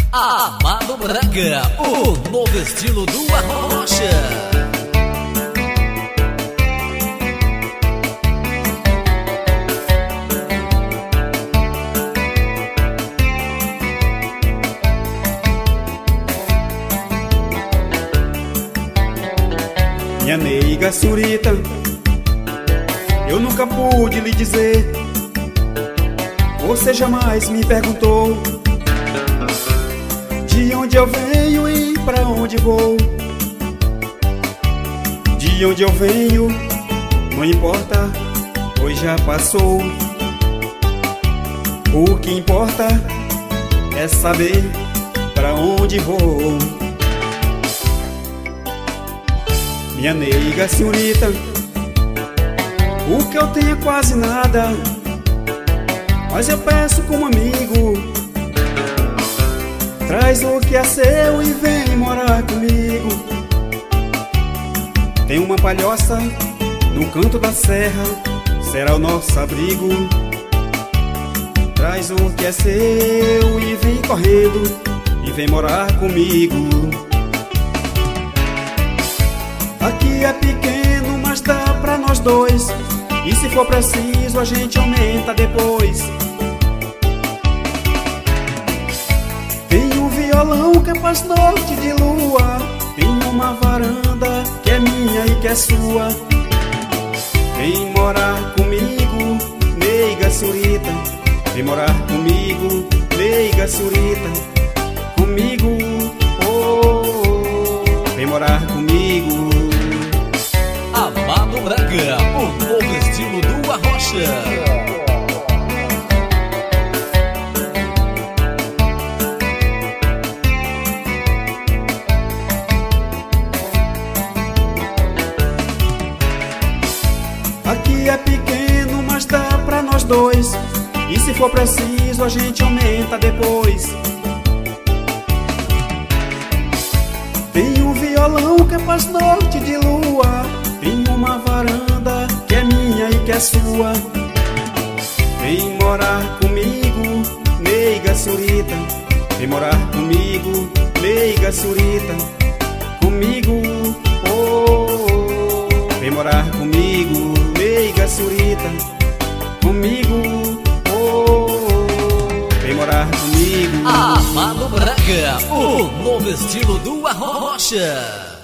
Amado Braga, o novo estilo do Arrocha. Minha neiga senhorita, eu nunca pude lhe dizer. Você jamais me perguntou de onde eu venho e pra onde vou. De onde eu venho não importa, pois já passou. O que importa é saber pra onde vou. Minha neiga senhorita, o que eu tenho é quase nada, mas eu peço como amigo, traz o que é seu e vem morar comigo. Tem uma palhoça no canto da serra, será o nosso abrigo. Traz o que é seu e vem correndo, e vem morar comigo. Aqui é pequeno, mas dá pra nós dois, e se for preciso a gente aumenta depois. Tem um violão que é pras noites de lua, tem uma varanda que é minha e que é sua. Vem morar comigo, neiga senhorita, vem morar comigo, neiga senhorita, comigo, oh, vem morar comigo. Amado Braga, o novo estilo do Arrocha. Aqui é pequeno, mas dá pra nós dois, e se for preciso a gente aumenta depois. Tem um violão que é pras noites de lua, tem uma varanda que é minha e que é sua. Vem morar comigo, neiga senhorita, vem morar comigo, neiga senhorita, comigo, oh, vem morar comigo, neiga senhorita, comigo, oh, vem morar comigo. Amado Braga, o novo estilo do Arrocha.